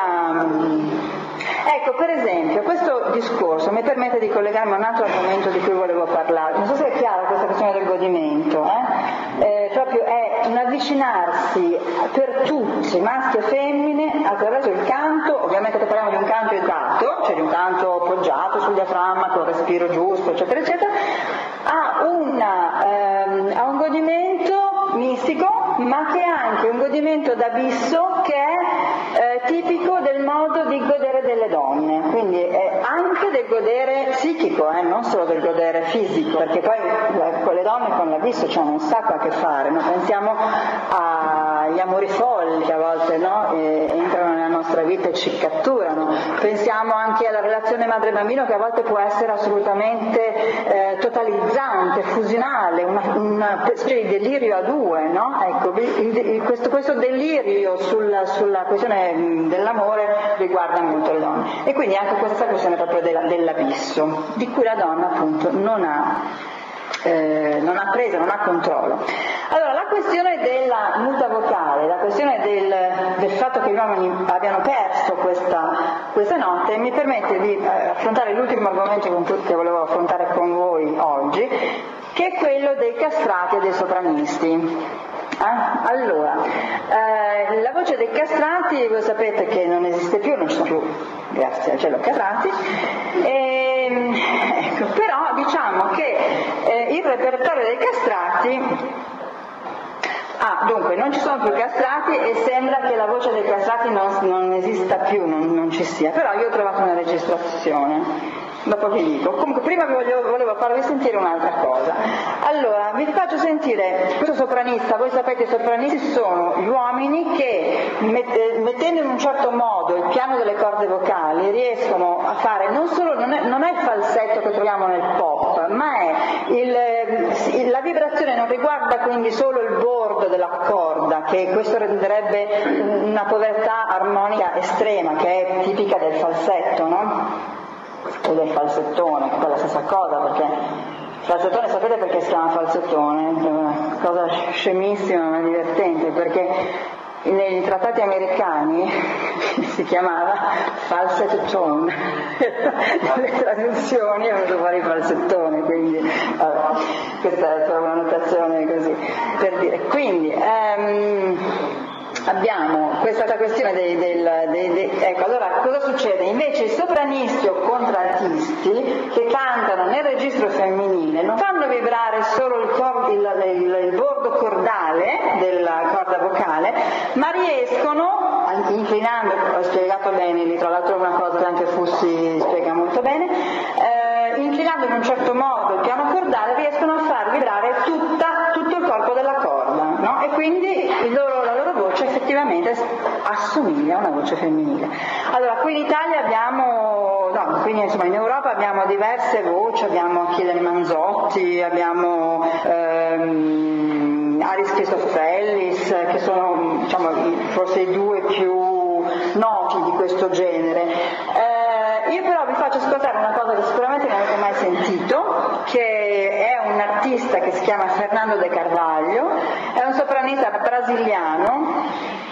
ecco, per esempio, questo discorso mi permette di collegarmi a un altro argomento di cui volevo parlare. Non so se è chiara questa questione del godimento, proprio è un avvicinarsi per tutti, maschi e femmine, attraverso il canto. Ovviamente parliamo di un canto educato, cioè di un canto poggiato sul diaframma, con il respiro giusto, eccetera, eccetera, a un godimento mistico, ma che è anche un godimento d'abisso che è tipico del modo di godere delle donne, quindi è anche del godere psichico, non solo del godere fisico, perché poi con le donne con l'abisso c'è un sacco a che fare, no? Pensiamo agli amori folli che a volte entrano nella nostra vita e ci catturano, pensiamo anche alla relazione madre-bambino che a volte può essere assolutamente totalizzante, fusionale, una specie di delirio a due, no? Ecco, questo delirio sulla questione dell'amore riguarda molto le donne, e quindi anche questa questione proprio dell'abisso, di cui la donna appunto non ha presa, non ha controllo. Allora, la questione della muta vocale, la questione del fatto che gli uomini abbiano perso queste note mi permette di affrontare l'ultimo argomento che volevo affrontare con voi oggi, che è quello dei castrati e dei sopranisti. Allora, la voce dei castrati, voi sapete che non esiste più, non ci sono più, grazie al cielo, castrati, ecco, però diciamo che il repertorio dei castrati, dunque non ci sono più castrati e sembra che la voce dei castrati non esista più, non ci sia, però io ho trovato una registrazione. Dopo vi dico. Comunque prima volevo farvi sentire un'altra cosa. Allora, vi faccio sentire questo sopranista. Voi sapete, i sopranisti sono gli uomini che mettendo in un certo modo il piano delle corde vocali riescono a fare non è il falsetto che troviamo nel pop, ma è la vibrazione non riguarda quindi solo il bordo della corda, che questo renderebbe una povertà armonica estrema che è tipica del falsetto, no? O del falsettone, che è la stessa cosa, perché il falsettone sapete perché si chiama falsettone? È una cosa scemissima ma divertente, perché nei trattati americani si chiamava falsetto tone, nelle traduzioni è venuto fuori falsettone, quindi questa è solo una notazione così per dire. Quindi abbiamo questa questione ecco, allora cosa succede? Invece i sopranisti o contraltisti che cantano nel registro femminile non fanno vibrare solo il bordo cordale della corda vocale, ma riescono, inclinando, ho spiegato bene lì, tra l'altro è una cosa che anche Fussi spiega molto bene, inclinando in un certo modo il piano cordale riescono a far vibrare tutto il corpo della corda, no? E quindi la loro voce effettivamente assomiglia a una voce femminile. Allora, qui in Italia abbiamo so, quindi insomma in Europa abbiamo diverse voci, abbiamo Achille Manzotti, abbiamo Aris Christofellis, che sono diciamo, forse i due più noti di questo genere. Io però vi faccio ascoltare una cosa che sicuramente non avete mai sentito, che è un artista che si chiama Fernando de Carvalho, è un sopranista brasiliano,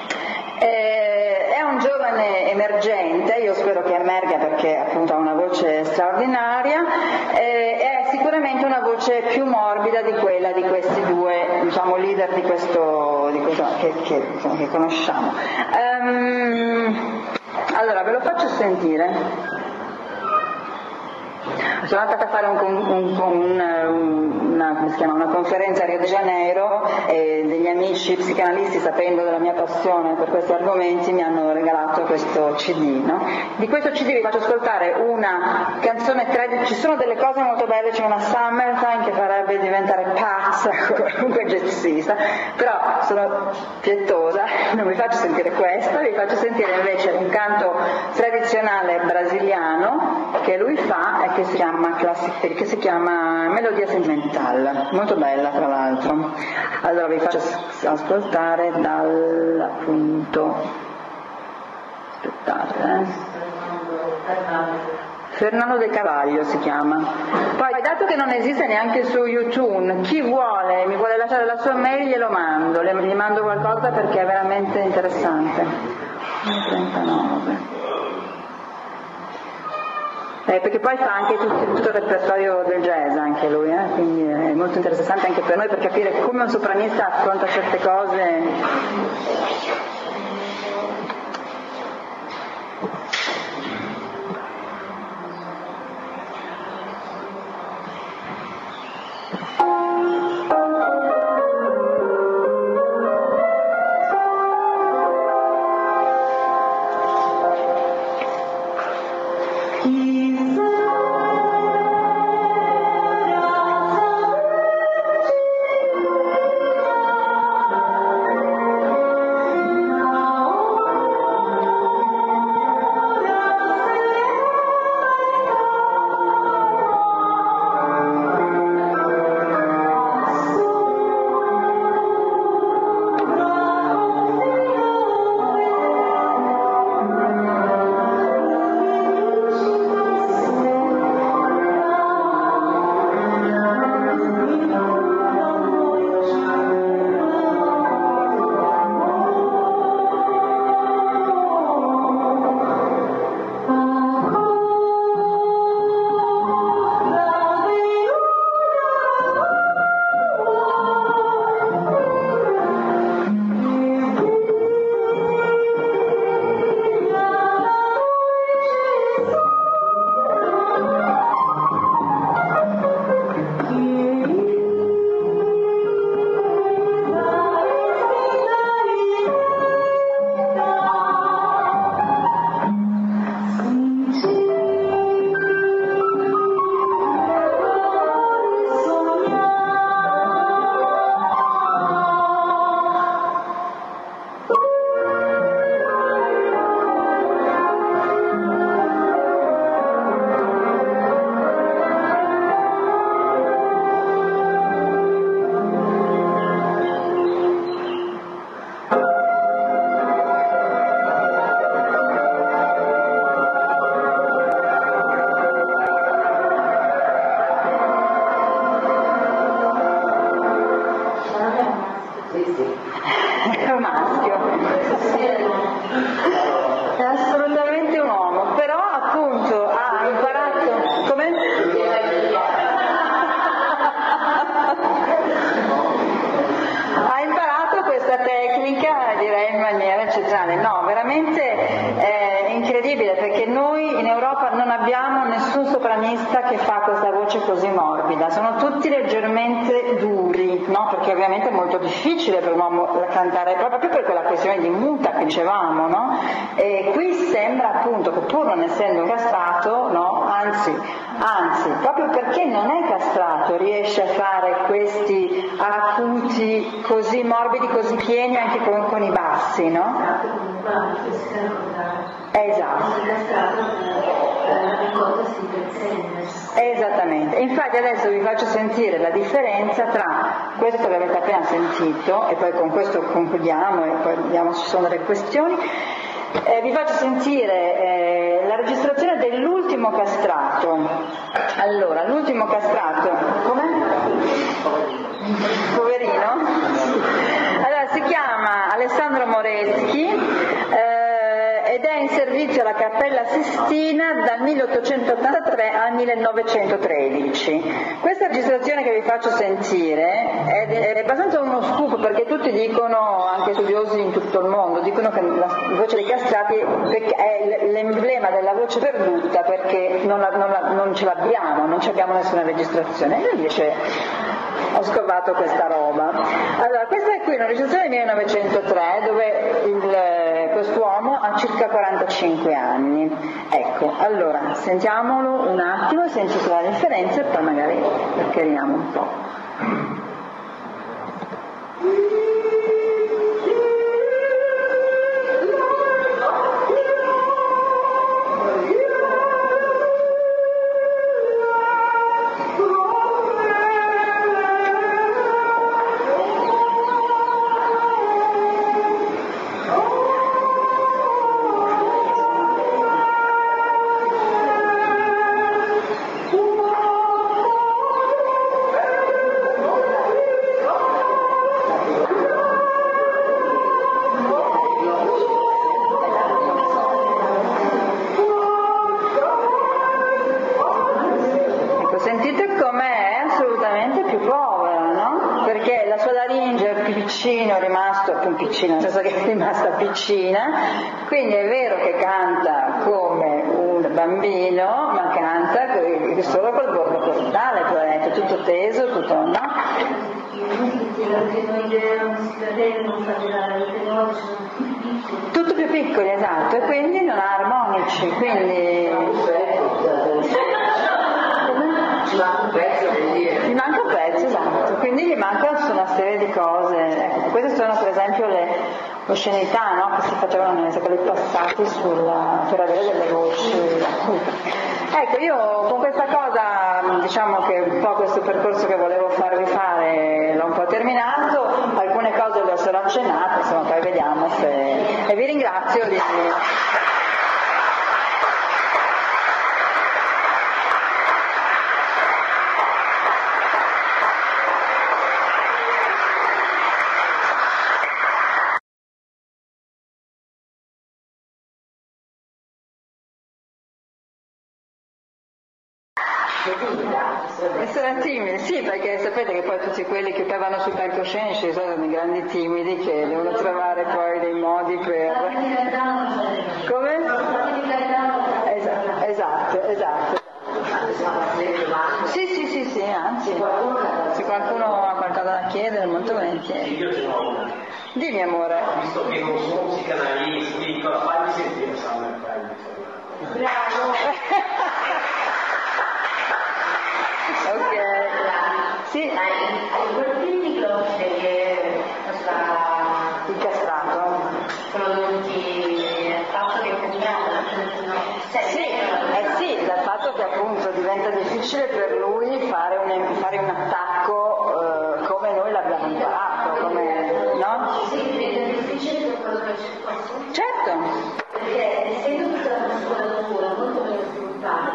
è un giovane emergente, io spero che emerga perché appunto ha una voce straordinaria, è sicuramente una voce più morbida di quella di questi due diciamo, leader di questo che conosciamo. Allora ve lo faccio sentire. Sono andata a fare una conferenza a Rio de Janeiro e degli amici psicanalisti, sapendo della mia passione per questi argomenti, mi hanno regalato questo CD, no? Di questo CD vi faccio ascoltare una canzone, ci sono delle cose molto belle, c'è una Summertime che farebbe diventare pazza qualunque jazzista, però sono pietosa, non vi faccio sentire questa, vi faccio sentire invece un canto tradizionale brasiliano che lui fa e che si chiama Melodia Sentimental, molto bella tra l'altro. Allora vi faccio ascoltare appunto, aspettate, Fernando de Carvalho si chiama. Poi dato che non esiste neanche su YouTube, chi vuole, mi vuole lasciare la sua mail, glielo mando, gli mando qualcosa perché è veramente interessante. 39. Perché poi fa anche tutto il repertorio del jazz anche lui, quindi è molto interessante anche per noi per capire come un sopranista affronta certe cose. Anzi, proprio perché non è castrato riesce a fare questi acuti così morbidi, così pieni anche con i bassi, no? Esatto. Esattamente, infatti adesso vi faccio sentire la differenza tra questo che avete appena sentito, e poi con questo concludiamo e poi vediamo se ci sono delle questioni. Vi faccio sentire la registrazione dell'ultimo castrato. Allora, l'ultimo castrato, com'è? Poverino? Allora, si chiama Alessandro Moreschi ed è in servizio alla Cappella Sistina dal 1883 al 1913. Questa registrazione che vi faccio sentire è abbastanza uno scoop, perché tutti dicono, anche studiosi in tutto il mondo, dicono che la voce dei castrati è l'emblema della voce perduta, perché non ce l'abbiamo, non abbiamo nessuna registrazione. Io invece ho scovato questa roba. Allora, questa è qui una registrazione del 1903 dove quest'uomo ha circa 45 anni. Ecco, allora sentiamolo un attimo e sentite la differenza e poi magari chiariamo un po'. Nel senso che è rimasta piccina, quindi è vero che canta come un bambino, ma canta solo col bordo cordale, è tutto teso, tutto, no? Tutto più piccoli, esatto, e quindi non ha armonici, quindi gli manca un pezzo, esatto, quindi gli manca una serie di cose. Ecco, queste sono per esempio le oscenità, no? Che si facevano nei secoli passati per avere delle voci acute. Ecco, io con questa cosa, diciamo che un po' questo percorso che volevo farvi fare l'ho un po' terminato, alcune cose le ho solo accennate, insomma poi vediamo se... E vi ringrazio di... Essere timidi, sì, perché sapete che poi tutti quelli che vanno sui palcoscenici sono dei grandi timidi che devono trovare poi dei modi per... Come? Esatto. Sì, anzi, se qualcuno ha qualcosa da chiedere, molto volentieri. Io ce n'ho una. Dimmi, amore. Visto che non sono psicanalista, dico, fagli sentire Summer Time. Bravo. Ok. Sì. Il castrato. Sì, dal fatto che appunto diventa difficile per lui fare un attacco come noi l'abbiamo imparato, come, no? Sì, diventa difficile per quello che ci Certo. Perché essendo tutta una muscolatura molto meno sviluppata,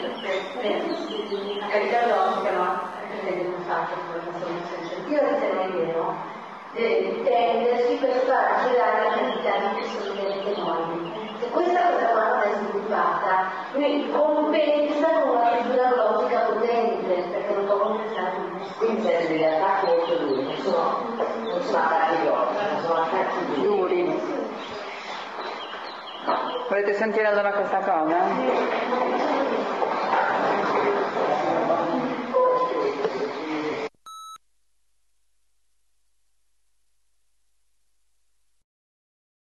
a carità logica, ma perché non faccio io ritengo vero, deve tendersi per far girare la quantità di personalità enormi. Se questa cosa qua non è sviluppata, lui compensa con una figura logica potente, perché non può compensare tutto. Quindi serve degli attacchi molto duri, non sono attacchi logici, sono attacchi duri. Volete sentire allora questa cosa?